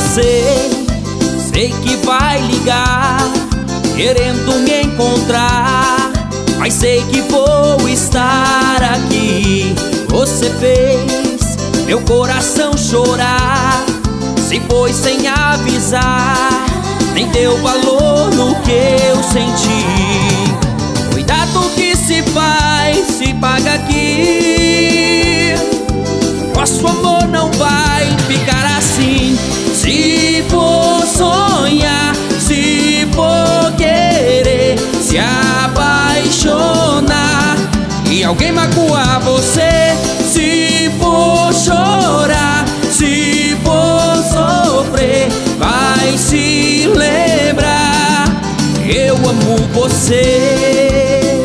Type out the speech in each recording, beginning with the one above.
sei que vai ligar, querendo me encontrar, mas sei que vou estar aqui. Você fez meu coração chorar, se foi sem avisar, nem deu valor no que eu senti. Cuidado que se faz, se paga aqui. Nosso amor não vai ficar assim. Se for sonhar, se for querer se apaixonar e alguém magoar você, se for chorar, se for sofrer, vai se lembrar, eu amo você.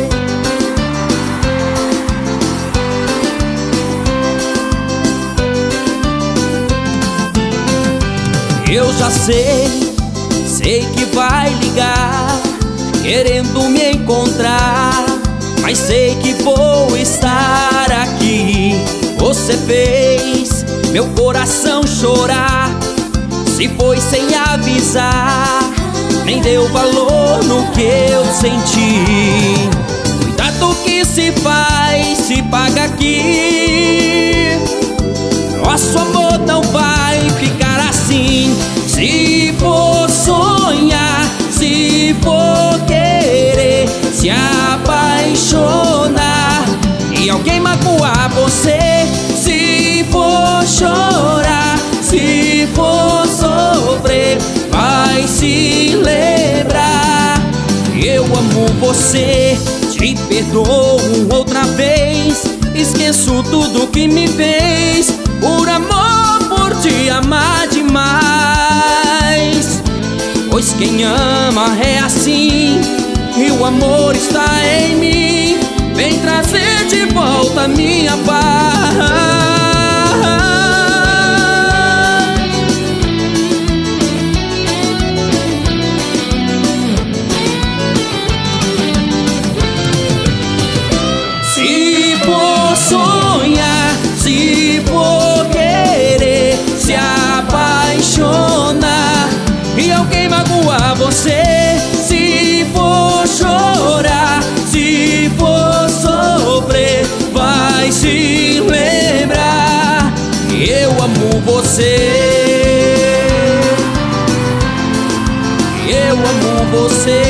Eu já sei que vai ligar, querendo me encontrar, mas sei que vou estar aqui. Você fez meu coração chorar, se foi sem avisar, nem deu valor no que eu senti. Cuidado que se faz, se paga aqui. Nosso amor não vai ficar assim. Se for sonhar, se for querer se apaixonar e alguém magoar você, se for chorar, se for sofrer, vai se lembrar, eu amo você. Te perdoo outra vez, esqueço tudo que me fez, por amor, por te amar demais. Pois quem ama é assim, e o amor está em mim. Vem trazer de volta a minha paz. Se for sonhar, se for querer se apaixonar e alguém magoar você, se for chorar, se for sofrer, vai se lembrar, eu amo você, eu amo você.